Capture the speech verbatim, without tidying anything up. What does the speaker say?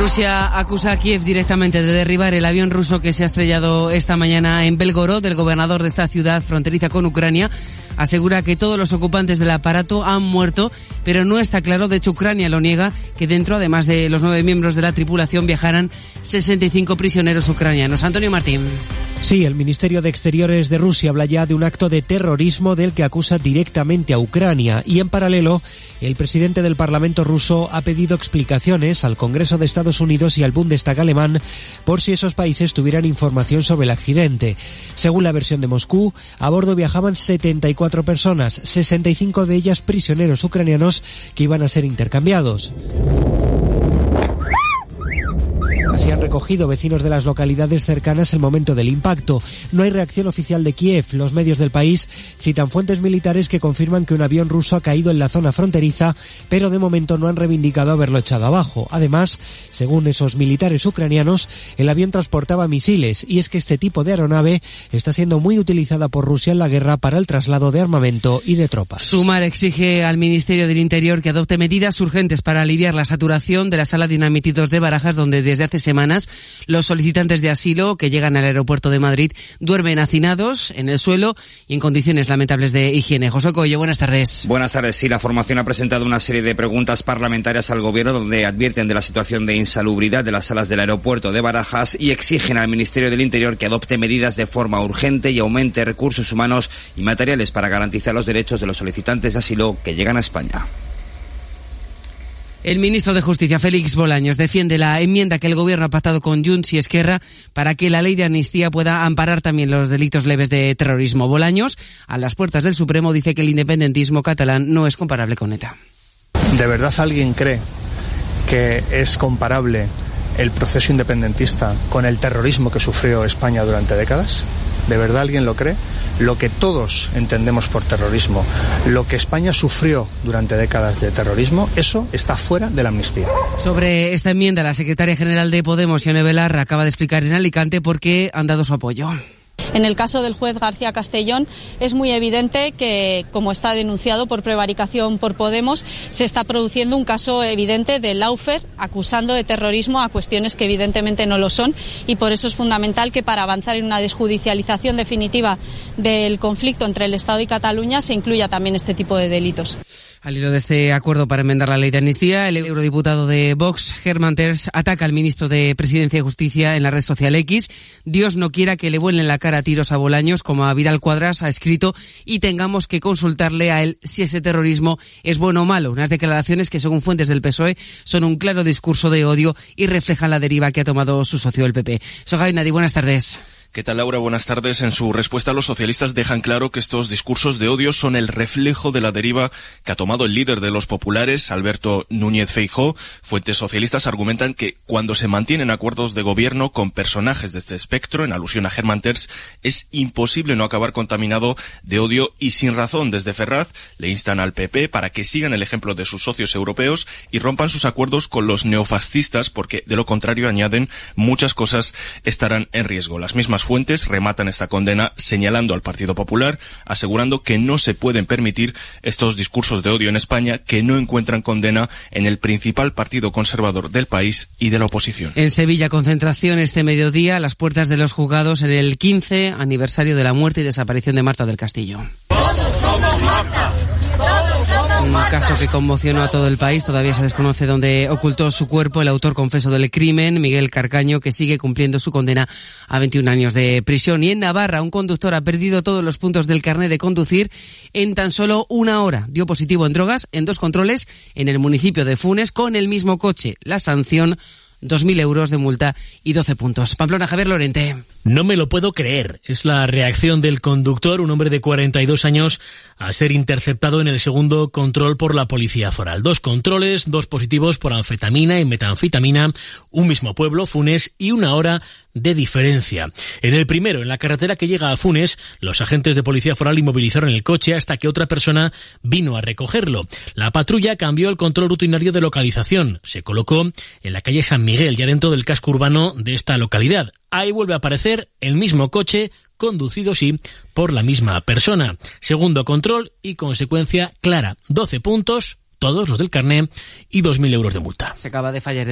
Rusia acusa a Kiev directamente de derribar el avión ruso que se ha estrellado esta mañana en Belgorod. El gobernador de esta ciudad fronteriza con Ucrania asegura que todos los ocupantes del aparato han muerto, pero no está claro, de hecho Ucrania lo niega, que dentro, además de los nueve miembros de la tripulación, viajaran sesenta y cinco prisioneros ucranianos. Antonio Martín. Sí, el Ministerio de Exteriores de Rusia habla ya de un acto de terrorismo del que acusa directamente a Ucrania, y en paralelo el presidente del Parlamento ruso ha pedido explicaciones al Congreso de Estados Unidos y al Bundestag alemán por si esos países tuvieran información sobre el accidente. Según la versión de Moscú, a bordo viajaban setenta y cuatro personas, sesenta y cinco de ellas prisioneros ucranianos que iban a ser intercambiados. Así han recogido vecinos de las localidades cercanas el momento del impacto. No hay reacción oficial de Kiev. Los medios del país citan fuentes militares que confirman que un avión ruso ha caído en la zona fronteriza, pero de momento no han reivindicado haberlo echado abajo. Además, según esos militares ucranianos, el avión transportaba misiles, y es que este tipo de aeronave está siendo muy utilizada por Rusia en la guerra para el traslado de armamento y de tropas. Sumar exige al Ministerio del Interior que adopte medidas urgentes para aliviar la saturación de la sala de inadmitidos de Barajas, donde desde hace semanas los solicitantes de asilo que llegan al aeropuerto de Madrid duermen hacinados en el suelo y en condiciones lamentables de higiene. José Coello, buenas tardes. Buenas tardes. Sí, la formación ha presentado una serie de preguntas parlamentarias al Gobierno donde advierten de la situación de insalubridad de las salas del aeropuerto de Barajas y exigen al Ministerio del Interior que adopte medidas de forma urgente y aumente recursos humanos y materiales para garantizar los derechos de los solicitantes de asilo que llegan a España. El ministro de Justicia, Félix Bolaños, defiende la enmienda que el Gobierno ha pactado con Junts y Esquerra para que la ley de amnistía pueda amparar también los delitos leves de terrorismo. Bolaños, a las puertas del Supremo, dice que el independentismo catalán no es comparable con ETA. ¿De verdad alguien cree que es comparable el proceso independentista con el terrorismo que sufrió España durante décadas? ¿De verdad alguien lo cree? Lo que todos entendemos por terrorismo, lo que España sufrió durante décadas de terrorismo, eso está fuera de la amnistía. Sobre esta enmienda, la secretaria general de Podemos, Ione Belarra, acaba de explicar en Alicante por qué han dado su apoyo. En el caso del juez García Castellón es muy evidente que, como está denunciado por prevaricación por Podemos, se está produciendo un caso evidente de lawfare acusando de terrorismo a cuestiones que evidentemente no lo son, y por eso es fundamental que para avanzar en una desjudicialización definitiva del conflicto entre el Estado y Cataluña se incluya también este tipo de delitos. Al hilo de este acuerdo para enmendar la ley de amnistía, el eurodiputado de Vox, Herman Tertsch, ataca al ministro de Presidencia y Justicia en la red social X. Dios no quiera que le vuelen la cara a tiros a Bolaños, como a Vidal Quadras ha escrito, y tengamos que consultarle a él si ese terrorismo es bueno o malo. Unas declaraciones que, según fuentes del P S O E, son un claro discurso de odio y reflejan la deriva que ha tomado su socio, el P P. Soy Nadi, buenas tardes. ¿Qué tal, Laura? Buenas tardes. En su respuesta, los socialistas dejan claro que estos discursos de odio son el reflejo de la deriva que ha tomado el líder de los populares, Alberto Núñez Feijóo. Fuentes socialistas argumentan que cuando se mantienen acuerdos de gobierno con personajes de este espectro, en alusión a Herman Tertsch, es imposible no acabar contaminado de odio y sin razón. Desde Ferraz le instan al P P para que sigan el ejemplo de sus socios europeos y rompan sus acuerdos con los neofascistas, porque de lo contrario, añaden, muchas cosas estarán en riesgo. Las mismas fuentes rematan esta condena señalando al Partido Popular, asegurando que no se pueden permitir estos discursos de odio en España, que no encuentran condena en el principal partido conservador del país y de la oposición. En Sevilla, concentración este mediodía a las puertas de los juzgados en el quince aniversario de la muerte y desaparición de Marta del Castillo. ¡Todos somos Marta! Un caso que conmocionó a todo el país. Todavía se desconoce dónde ocultó su cuerpo el autor confeso del crimen, Miguel Carcaño, que sigue cumpliendo su condena a veintiún años de prisión. Y en Navarra, un conductor ha perdido todos los puntos del carnet de conducir en tan solo una hora. Dio positivo en drogas en dos controles en el municipio de Funes con el mismo coche. La sanción, dos mil euros de multa y doce puntos. Pamplona, Javier Lorente. No me lo puedo creer. Es la reacción del conductor, un hombre de cuarenta y dos años, a ser interceptado en el segundo control por la policía foral. Dos controles, dos positivos por anfetamina y metanfetamina, un mismo pueblo, Funes, y una hora de diferencia. En el primero, en la carretera que llega a Funes, los agentes de policía foral inmovilizaron el coche hasta que otra persona vino a recogerlo. La patrulla cambió el control rutinario de localización. Se colocó en la calle San Miguel, ya dentro del casco urbano de esta localidad. Ahí vuelve a aparecer el mismo coche, conducido, sí, por la misma persona. Segundo control y consecuencia clara. doce puntos, todos los del carné, y dos mil euros de multa. Se acaba de fallar